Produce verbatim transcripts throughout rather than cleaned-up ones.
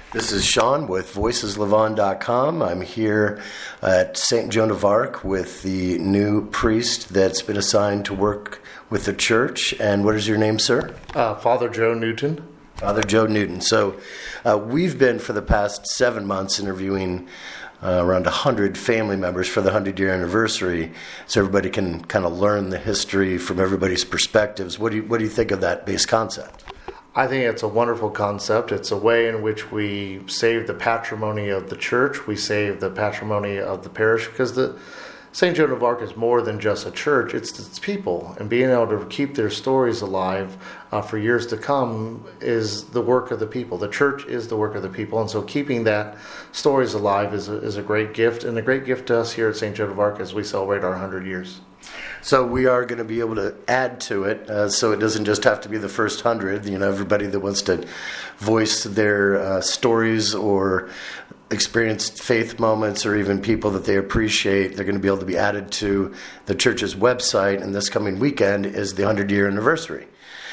This is Sean with voices levon dot com. I'm here at Saint Joan of Arc with the new priest that's been assigned to work with the church. And what is your name, sir? Uh, Father Joe Newton. Father Joe Newton. So uh, we've been for the past seven months interviewing uh, around one hundred family members for the hundred-year anniversary, so everybody can kind of learn the history from everybody's perspectives. What do you, what do you think of that base concept? I think it's a wonderful concept. It's a way in which we save the patrimony of the church. We save the patrimony of the parish, because the Saint Joan of Arc is more than just a church. It's its people, and being able to keep their stories alive uh, for years to come is the work of the people. The church is the work of the people, and so keeping that stories alive is a, is a great gift, and a great gift to us here at Saint Joan of Arc as we celebrate our one hundred years. So we are going to be able to add to it, uh, so it doesn't just have to be the first hundred. You know, everybody that wants to voice their uh, stories or experienced faith moments, or even people that they appreciate, they're going to be able to be added to the church's website. And this coming weekend is the hundred-year anniversary.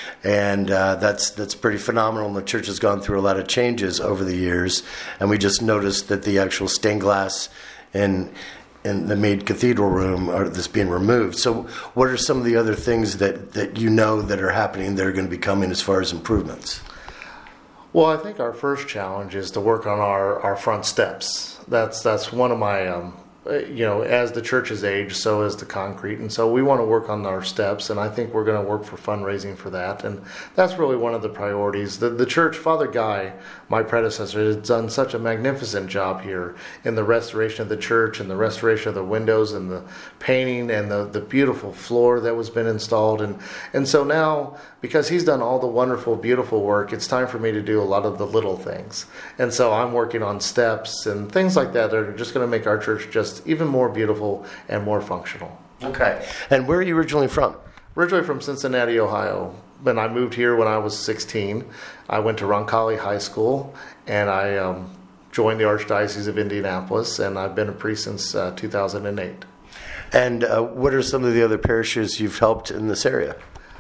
And uh, that's that's pretty phenomenal. And the church has gone through a lot of changes over the years. And we just noticed that the actual stained glass in in the Mead Cathedral room are this being removed. So what are some of the other things that, that you know that are happening that are going to be coming as far as improvements? Well, I think our first challenge is to work on our, our front steps. That's that's one of my, um, you know, as the church has aged, so is the concrete. And so we want to work on our steps, and I think we're going to work for fundraising for that. And that's really one of the priorities. The, the church, Father Guy, my predecessor, has done such a magnificent job here in the restoration of the church and the restoration of the windows and the painting and the, the beautiful floor that was been installed. And, and so now, because he's done all the wonderful, beautiful work, it's time for me to do a lot of the little things. And so I'm working on steps and things like that that are just going to make our church just even more beautiful and more functional. Okay. And where are you originally from? Originally from Cincinnati, Ohio. When I moved here when I was sixteen, I went to Roncalli High School, and I um, joined the Archdiocese of Indianapolis, and I've been a priest since uh, two thousand eight. And uh, what are some of the other parishes you've helped in this area?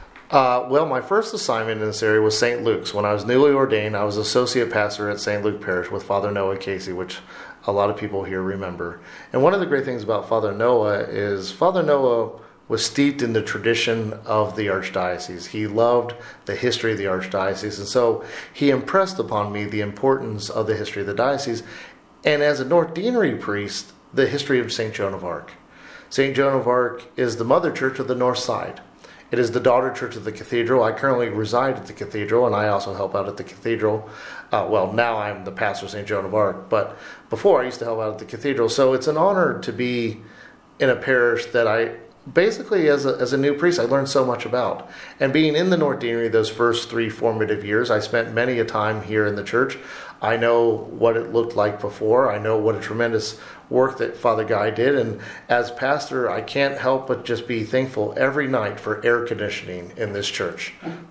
Uh, well, my first assignment in this area was Saint Luke's. When I was newly ordained, I was associate pastor at Saint Luke Parish with Father Noah Casey, which a lot of people here remember. And one of the great things about Father Noah is Father Noah was steeped in the tradition of the Archdiocese. He loved the history of the Archdiocese, and so he impressed upon me the importance of the history of the diocese, and as a North Deanery priest, the history of Saint Joan of Arc. Saint Joan of Arc is the mother church of the North Side. It is the daughter church of the cathedral. I currently reside at the cathedral, and I also help out at the cathedral. Uh, well, now I'm the pastor of Saint Joan of Arc, but before I used to help out at the cathedral. So it's an honor to be in a parish that I, basically as a, as a new priest, I learned so much about. And being in the North Deanery those first three formative years, I spent many a time here in the church. I know what it looked like before. I know what a tremendous work that Father Guy did. And as pastor, I can't help but just be thankful every night for air conditioning in this church.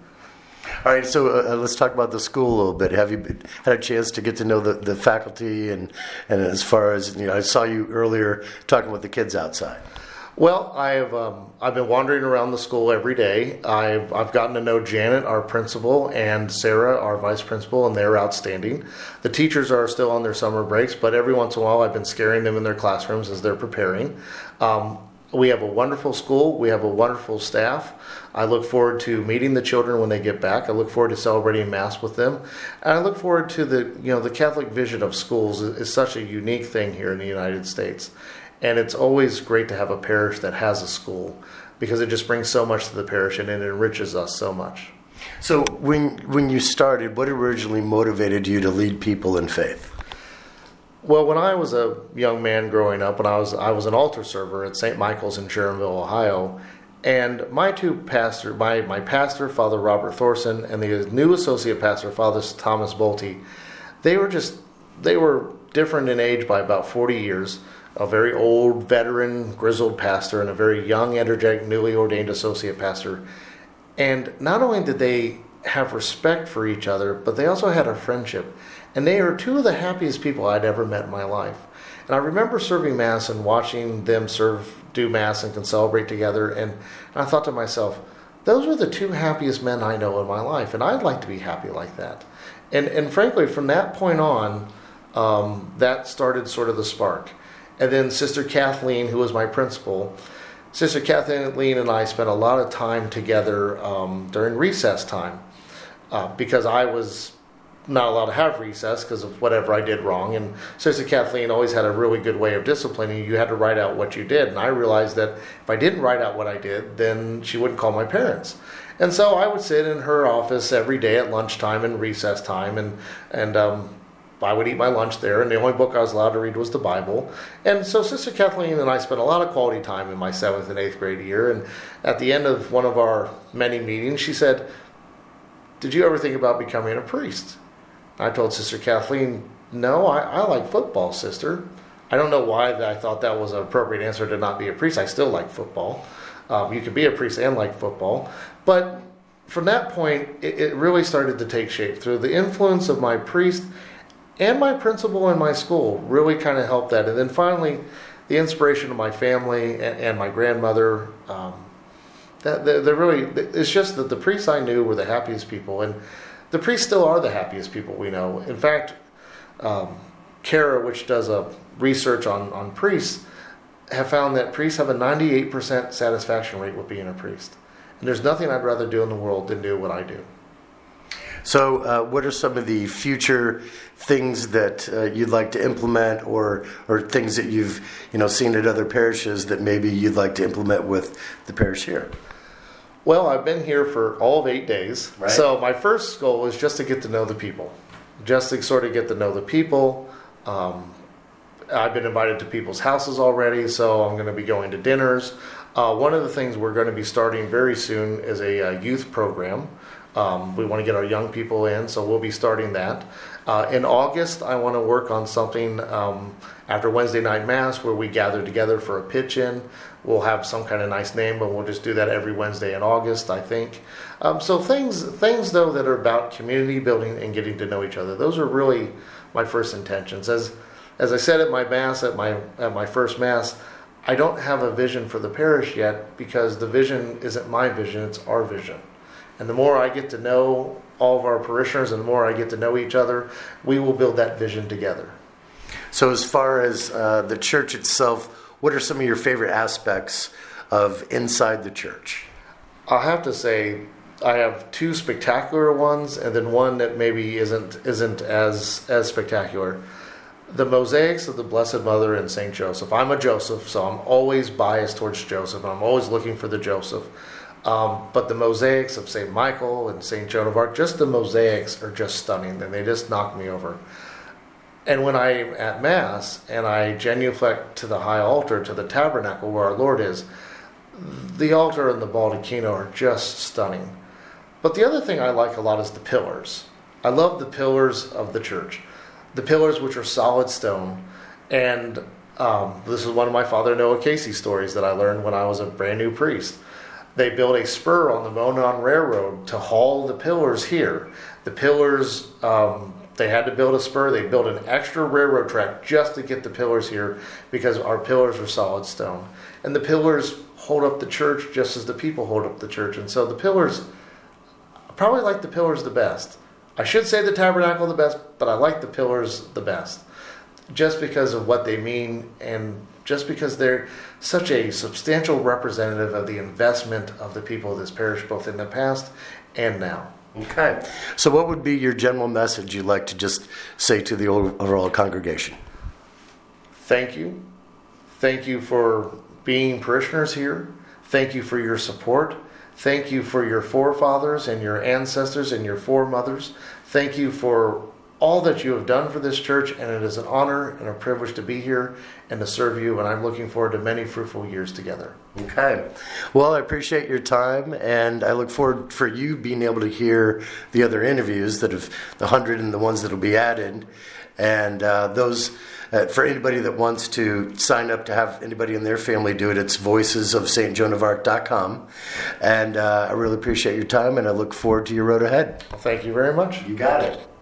All right, so uh, let's talk about the school a little bit. Have you been, had a chance to get to know the, the faculty, and, and as far as, you know, I saw you earlier talking with the kids outside. Well, I've um, I've been wandering around the school every day. I've I've gotten to know Janet, our principal, and Sarah, our vice principal, and they're outstanding. The teachers are still on their summer breaks, but every once in a while I've been scaring them in their classrooms as they're preparing. Um, we have a wonderful school. We have a wonderful staff. I look forward to meeting the children when they get back. I look forward to celebrating Mass with them. And I look forward to the, you know, the Catholic vision of schools is, is such a unique thing here in the United States. And it's always great to have a parish that has a school, because it just brings so much to the parish and it enriches us so much. So when when you started, what originally motivated you to lead people in faith? Well, when I was a young man growing up, when I was I was an altar server at Saint Michael's in Sharonville, Ohio, and my two pastor, my my pastor, Father Robert Thorson, and the new associate pastor, Father Thomas Bolte, they were just they were different in age by about forty years. A very old, veteran, grizzled pastor, and a very young, energetic, newly ordained associate pastor. And not only did they have respect for each other, but they also had a friendship. And they are two of the happiest people I'd ever met in my life. And I remember serving Mass and watching them serve, do Mass and can celebrate together. And, and I thought to myself, those are the two happiest men I know in my life. And I'd like to be happy like that. And, and frankly, from that point on, um, that started sort of the spark. And then Sister Kathleen, who was my principal, Sister Kathleen and I spent a lot of time together um, during recess time uh, because I was not allowed to have recess because of whatever I did wrong. And Sister Kathleen always had a really good way of disciplining you. You had to write out what you did. And I realized that if I didn't write out what I did, then she wouldn't call my parents. And so I would sit in her office every day at lunchtime and recess time, and, and um, I would eat my lunch there, and the only book I was allowed to read was the Bible. And so Sister Kathleen and I spent a lot of quality time in my seventh and eighth grade year. And at the end of one of our many meetings, she said, "Did you ever think about becoming a priest?" I told Sister Kathleen, "No, I, I like football, Sister." I don't know why I thought that was an appropriate answer to not be a priest. I still like football. Um, you can be a priest and like football. But from that point, it, it really started to take shape. Through the influence of my priest and my principal in my school really kind of helped that. And then finally, the inspiration of my family and, and my grandmother, um, that they're, they're really, it's just that the priests I knew were the happiest people. And the priests still are the happiest people we know. In fact, um, CARA, which does a research on, on priests, have found that priests have a ninety-eight percent satisfaction rate with being a priest. And there's nothing I'd rather do in the world than do what I do. So uh, what are some of the future things that uh, you'd like to implement, or or things that you've you know seen at other parishes that maybe you'd like to implement with the parish here? Well, I've been here for all of eight days. Right. So my first goal is just to get to know the people. Just to sort of get to know the people. Um, I've been invited to people's houses already, so I'm going to be going to dinners. Uh, one of the things we're going to be starting very soon is a, a youth program. Um, we want to get our young people in, so we'll be starting that. Uh, in August, I want to work on something um, after Wednesday night Mass where we gather together for a pitch-in. We'll have some kind of nice name, but we'll just do that every Wednesday in August, I think. Um, so things, things though, that are about community building and getting to know each other. Those are really my first intentions. As as I said at my Mass, at my at my first Mass, I don't have a vision for the parish yet because the vision isn't my vision, it's our vision. And the more I get to know all of our parishioners and the more I get to know each other, we will build that vision together. So as far as uh, the church itself, what are some of your favorite aspects of inside the church? I'll have to say I have two spectacular ones and then one that maybe isn't isn't as as spectacular. The mosaics of the Blessed Mother and Saint Joseph. I'm a Joseph, so I'm always biased towards Joseph. I'm always looking for the Joseph. Um, but the mosaics of Saint Michael and Saint Joan of Arc, just the mosaics are just stunning, and they just knock me over. And when I'm at Mass and I genuflect to the high altar, to the tabernacle where our Lord is, the altar and the baldacchino are just stunning. But the other thing I like a lot is the pillars. I love the pillars of the church. The pillars which are solid stone. And um, this is one of my Father Noah Casey stories that I learned when I was a brand new priest. They built a spur on the Monon Railroad to haul the pillars here. The pillars, um, they had to build a spur. They built an extra railroad track just to get the pillars here because our pillars are solid stone. And the pillars hold up the church just as the people hold up the church. And so the pillars, I probably like the pillars the best. I should say the tabernacle the best, but I like the pillars the best. Just because of what they mean and just because they're such a substantial representative of the investment of the people of this parish, both in the past and now. Okay. So what would be your general message you'd like to just say to the overall congregation? Thank you. Thank you for being parishioners here. Thank you for your support. Thank you for your forefathers and your ancestors and your foremothers. Thank you for all that you have done for this church, and it is an honor and a privilege to be here and to serve you, and I'm looking forward to many fruitful years together. Okay. Well, I appreciate your time, and I look forward for you being able to hear the other interviews that have, the hundred and the ones that will be added, and uh, those, uh, for anybody that wants to sign up to have anybody in their family do it, it's voices of st joan of arc dot com, and uh, I really appreciate your time, and I look forward to your road ahead. Well, thank you very much. You got it.